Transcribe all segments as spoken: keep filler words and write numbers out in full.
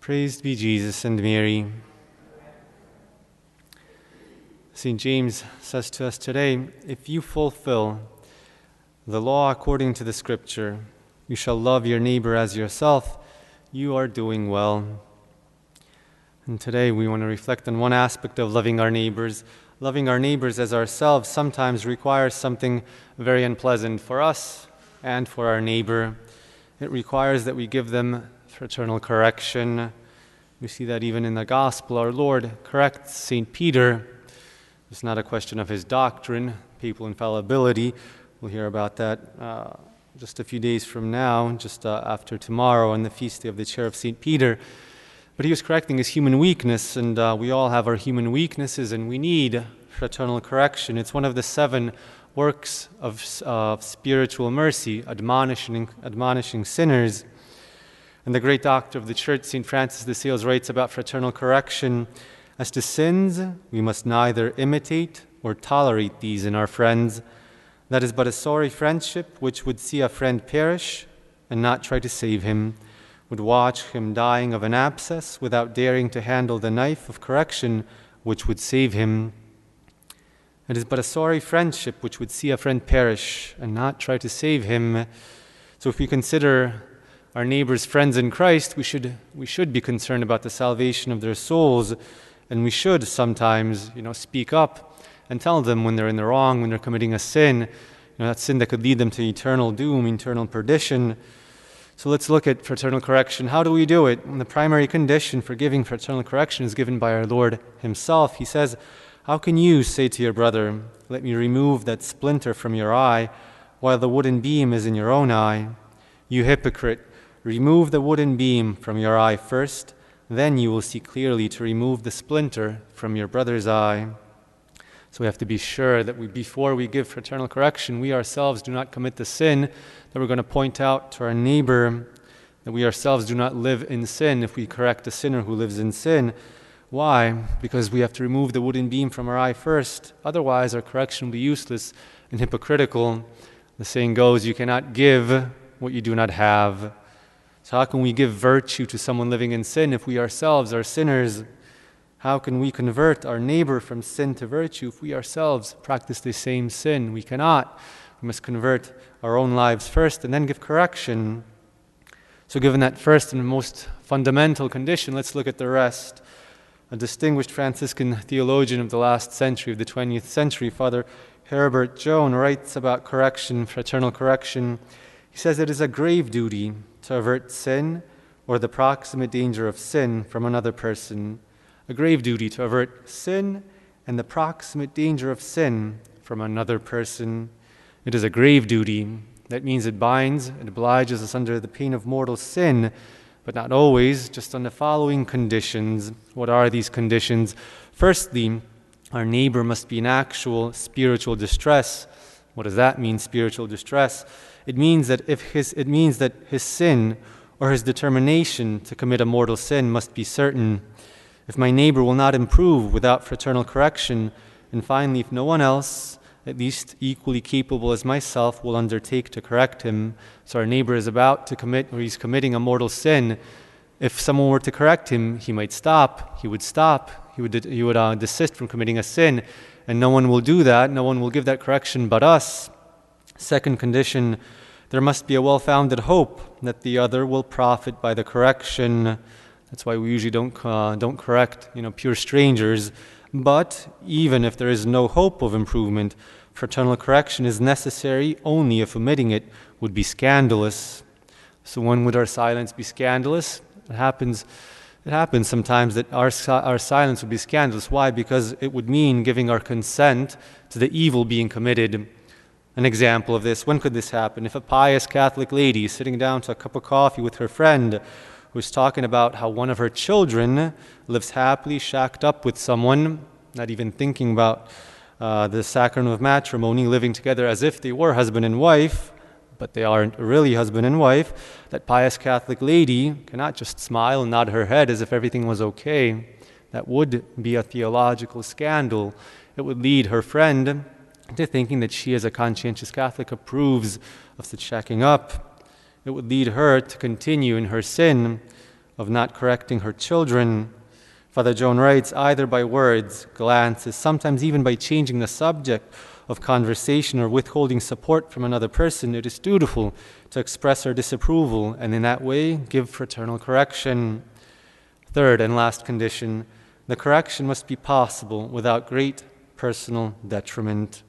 Praised be Jesus and Mary. Saint James says to us today, if you fulfill the law according to the Scripture, you shall love your neighbor as yourself, you are doing well. And today we want to reflect on one aspect of loving our neighbors. Loving our neighbors as ourselves sometimes requires something very unpleasant for us and for our neighbor. It requires that we give them fraternal correction. We see that even in the Gospel. Our Lord corrects Saint Peter. It's not a question of his doctrine, papal infallibility. We'll hear about that uh, just a few days from now, just uh, after tomorrow on the feast day of the Chair of Saint Peter. But he was correcting his human weakness, and uh, we all have our human weaknesses, and we need fraternal correction. It's one of the seven works of uh, spiritual mercy, admonishing, admonishing sinners. And the great doctor of the Church, Saint Francis de Sales, writes about fraternal correction. As to sins, we must neither imitate or tolerate these in our friends. That is but a sorry friendship which would see a friend perish and not try to save him, would watch him dying of an abscess without daring to handle the knife of correction which would save him. It is but a sorry friendship which would see a friend perish and not try to save him. So if we consider our neighbors friends in Christ, we should we should be concerned about the salvation of their souls, and we should sometimes, you know, speak up and tell them when they're in the wrong, when they're committing a sin, you know, that sin that could lead them to eternal doom, eternal perdition. So let's look at fraternal correction. How do we do it? And the primary condition for giving fraternal correction is given by our Lord himself. He says, how can you say to your brother, let me remove that splinter from your eye, while the wooden beam is in your own eye? You hypocrite, remove the wooden beam from your eye first, then you will see clearly to remove the splinter from your brother's eye. So we have to be sure that we, before we give fraternal correction, we ourselves do not commit the sin that we're going to point out to our neighbor, that we ourselves do not live in sin if we correct a sinner who lives in sin. Why? Because we have to remove the wooden beam from our eye first. Otherwise, our correction will be useless and hypocritical. The saying goes, you cannot give what you do not have. So how can we give virtue to someone living in sin if we ourselves are sinners? How can we convert our neighbor from sin to virtue if we ourselves practice the same sin? We cannot. We must convert our own lives first and then give correction. So given that first and most fundamental condition, let's look at the rest. A distinguished Franciscan theologian of the last century, of the twentieth century, Father Herbert Joan, writes about correction, fraternal correction. He says it is a grave duty to avert sin or the proximate danger of sin from another person. A grave duty to avert sin and the proximate danger of sin from another person. It is a grave duty. That means it binds, it obliges us under the pain of mortal sin, but not always, just on the following conditions. What are these conditions? Firstly, our neighbor must be in actual spiritual distress. What does that mean, spiritual distress? It means that if his it means that his sin or his determination to commit a mortal sin must be certain. If my neighbor will not improve without fraternal correction, and finally, if no one else, at least equally capable as myself, will undertake to correct him, so our neighbor is about to commit, or he's committing a mortal sin, if someone were to correct him, he might stop, he would stop, he would, he would uh, desist from committing a sin, and no one will do that, no one will give that correction but us. Second condition, there must be a well-founded hope that the other will profit by the correction. That's why we usually don't uh, don't correct, you know, pure strangers. But even if there is no hope of improvement, fraternal correction is necessary only if omitting it would be scandalous. So when would our silence be scandalous? It happens. It happens sometimes that our our silence would be scandalous. Why? Because it would mean giving our consent to the evil being committed. An example of this, when could this happen? If a pious Catholic lady is sitting down to a cup of coffee with her friend who's talking about how one of her children lives happily shacked up with someone, not even thinking about uh, the sacrament of matrimony, living together as if they were husband and wife, but they aren't really husband and wife, that pious Catholic lady cannot just smile and nod her head as if everything was okay. That would be a theological scandal. It would lead her friend to thinking that she, as a conscientious Catholic, approves of such shacking up. It would lead her to continue in her sin of not correcting her children. Father Joan writes, either by words, glances, sometimes even by changing the subject of conversation or withholding support from another person, it is dutiful to express our disapproval and in that way give fraternal correction. Third and last condition, the correction must be possible without great personal detriment.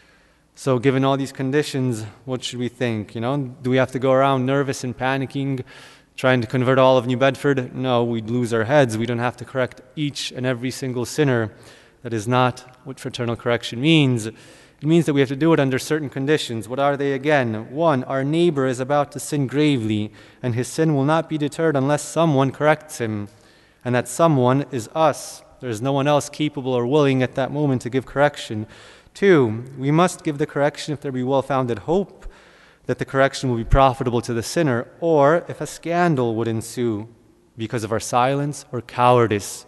So given all these conditions, what should we think? You know, do we have to go around nervous and panicking, trying to convert all of New Bedford? No, we'd lose our heads. We don't have to correct each and every single sinner. That is not what fraternal correction means. It means that we have to do it under certain conditions. What are they again? One, our neighbor is about to sin gravely, and his sin will not be deterred unless someone corrects him. And that someone is us. There is no one else capable or willing at that moment to give correction. Two, we must give the correction if there be well-founded hope that the correction will be profitable to the sinner, or if a scandal would ensue because of our silence or cowardice.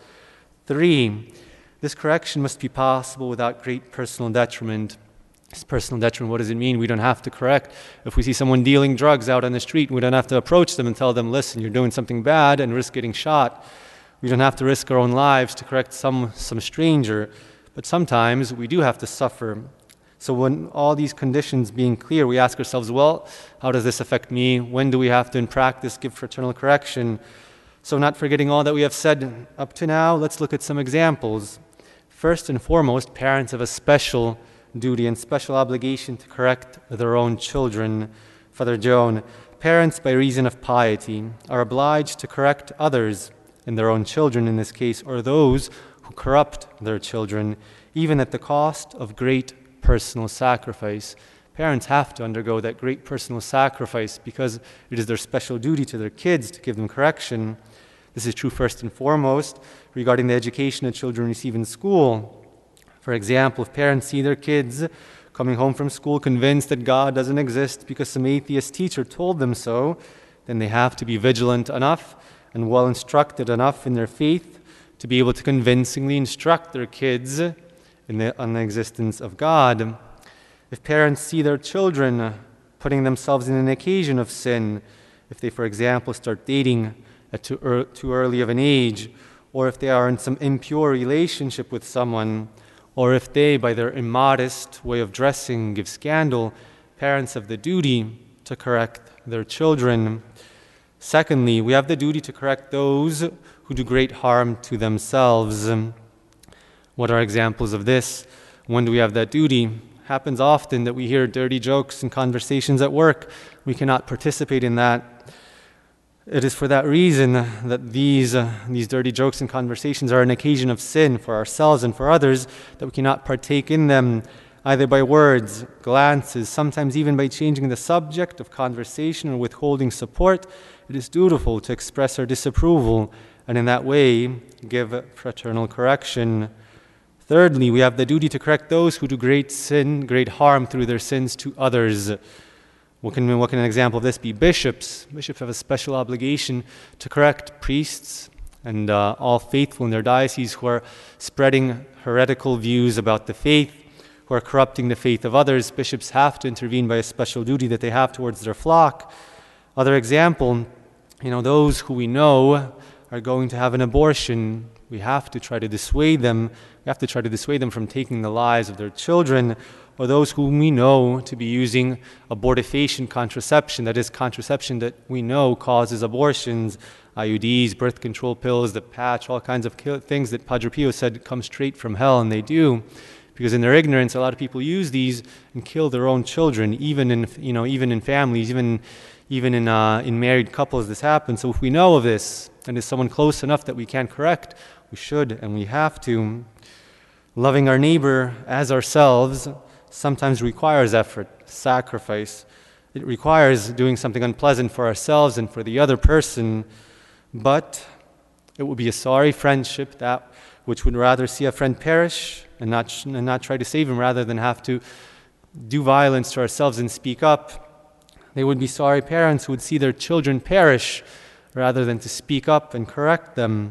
Three, this correction must be possible without great personal detriment. This personal detriment, what does it mean? We don't have to correct. If we see someone dealing drugs out on the street, we don't have to approach them and tell them, listen, you're doing something bad and risk getting shot. We don't have to risk our own lives to correct some, some stranger. But sometimes we do have to suffer. So when all these conditions being clear, we ask ourselves, well, how does this affect me? When do we have to, in practice, give fraternal correction? So not forgetting all that we have said up to now, let's look at some examples. First and foremost, parents have a special duty and special obligation to correct their own children. Father Joan, parents, by reason of piety, are obliged to correct others, and their own children in this case, or those who corrupt their children, even at the cost of great personal sacrifice. Parents have to undergo that great personal sacrifice because it is their special duty to their kids to give them correction. This is true first and foremost regarding the education that children receive in school. For example, if parents see their kids coming home from school convinced that God doesn't exist because some atheist teacher told them so, then they have to be vigilant enough and well instructed enough in their faith to be able to convincingly instruct their kids in the, on the existence of God. If parents see their children putting themselves in an occasion of sin, if they, for example, start dating at too, er, too early of an age, or if they are in some impure relationship with someone, or if they, by their immodest way of dressing, give scandal, parents have the duty to correct their children. Secondly, we have the duty to correct those who do great harm to themselves. What are examples of this? When do we have that duty? It happens often that we hear dirty jokes and conversations at work. We cannot participate in that. It is for that reason that these, uh, these dirty jokes and conversations are an occasion of sin for ourselves and for others, that we cannot partake in them either by words, glances, sometimes even by changing the subject of conversation or withholding support. It is dutiful to express our disapproval and in that way give fraternal correction. Thirdly, we have the duty to correct those who do great sin, great harm through their sins to others. What can, what can an example of this be? Bishops. Bishops have a special obligation to correct priests and uh, all faithful in their diocese who are spreading heretical views about the faith, who are corrupting the faith of others. Bishops have to intervene by a special duty that they have towards their flock. Other example, you know, those who we know are going to have an abortion, we have to try to dissuade them. We have to try to dissuade them from taking the lives of their children, or those whom we know to be using abortifacient contraception, that is, contraception that we know causes abortions, I U Ds, birth control pills, the patch, all kinds of things that Padre Pio said come straight from hell, and they do. Because in their ignorance, a lot of people use these and kill their own children, even in, you know, even in families, even, even in, uh, in married couples, this happens. So if we know of this, and is someone close enough that we can correct, we should and we have to. Loving our neighbor as ourselves sometimes requires effort, sacrifice. It requires doing something unpleasant for ourselves and for the other person, but it would be a sorry friendship that which would rather see a friend perish and not, and not try to save him rather than have to do violence to ourselves and speak up. They would be sorry parents who would see their children perish rather than to speak up and correct them.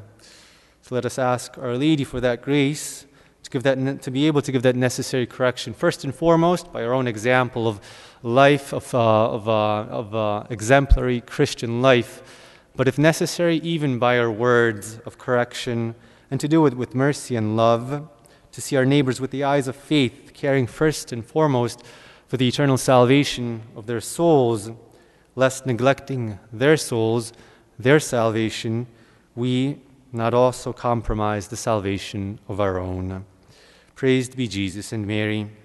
So let us ask Our Lady for that grace to give that, to be able to give that necessary correction. First and foremost, by our own example of life, of, uh, of, uh, of uh, exemplary Christian life, but if necessary, even by our words of correction, and to do it with mercy and love, to see our neighbors with the eyes of faith, caring first and foremost for the eternal salvation of their souls, lest neglecting their souls, their salvation, we not also compromise the salvation of our own. Praised be Jesus and Mary.